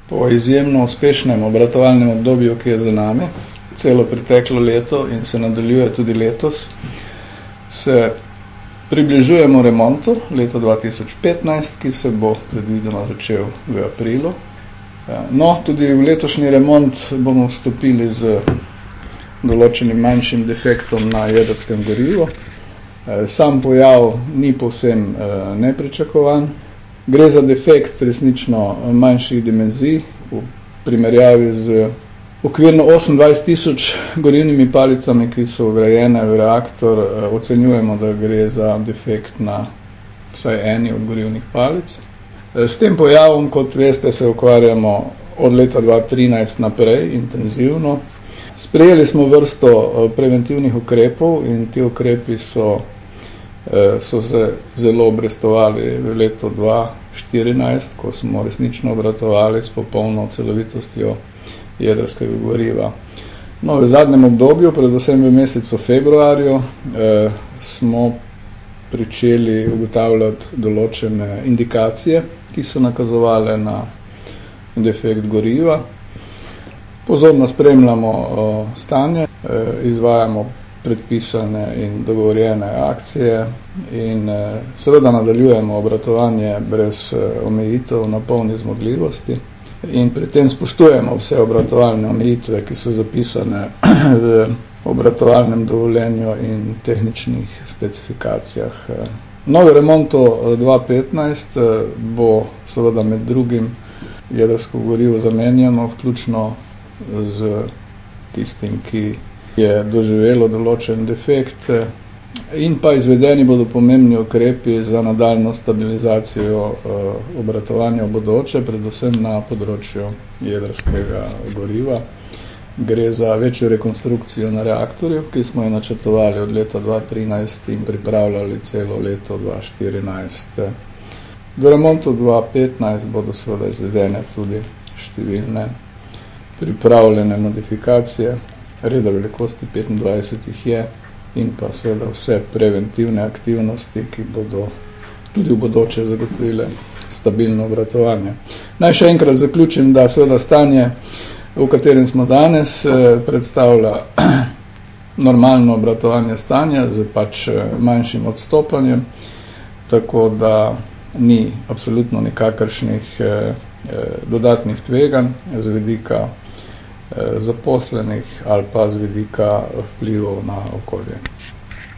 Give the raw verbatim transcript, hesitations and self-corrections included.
Po izjemno uspešnem obratovalnem obdobju, ki je za nami, celo preteklo leto in se nadaljuje tudi letos, se približujemo remontu leta dva tisoč petnajst, ki se bo predvideno začel v aprilu. No, tudi v letošnji remont bomo vstopili z določenim manjšim defektom na jedrskem gorivu. Sam pojav ni povsem nepričakovan. Gre za defekt resnično manjših dimenzij v primerjavi z okvirno osemindvajset tisoč gorivnimi palicami, ki so vgrajene v reaktor. Ocenjujemo, da gre za defekt na vsaj eni od gorivnih palic. S tem pojavom, kot veste, se ukvarjamo od leta dva tisoč trinajst naprej intenzivno. Sprejeli smo vrsto preventivnih ukrepov in ti ukrepi so so se zelo obrestovali v letu dva tisoč štirinajst, ko smo resnično obratovali s popolno celovitostjo jedrskega goriva. No, v zadnjem obdobju, predvsem v mesecu februarju, eh, smo pričeli ugotavljati določene indikacije, ki so nakazovale na defekt goriva. Pozorno spremljamo o, stanje, eh, izvajamo predpisane in dogovorjene akcije in eh, seveda nadaljujemo obratovanje brez eh, omejitev na polni zmogljivosti in pri tem spoštujemo vse obratovalne omejitve, ki so zapisane v obratovalnem dovoljenju in tehničnih specifikacijah. Novi remontu dva tisoč petnajst bo seveda med drugim jedrsko gorivo zamenjano, vključno z tistim, ki je doživelo določen defekt, in pa izvedeni bodo pomembni ukrepi za nadaljnjo stabilizacijo eh, obratovanja v bodoče, predvsem na področju jedrskega goriva. Gre za večjo rekonstrukcijo na reaktorju, ki smo jo načrtovali od leta dva tisoč trinajst in pripravljali celo leto dva tisoč štirinajst. V remontu dva tisoč petnajst bodo seveda izvedene tudi številne pripravljene modifikacije, reda velikosti petindvajset jih je, in pa seveda vse preventivne aktivnosti, ki bodo tudi v bodoče zagotovile stabilno obratovanje. Naj še enkrat zaključim, da seveda stanje, v katerem smo danes, predstavlja normalno obratovanje stanja z pač manjšim odstopanjem, tako da ni absolutno nikakršnih dodatnih tveganj z vidika zaposlenih ali pa z vidika vplivov na okolje.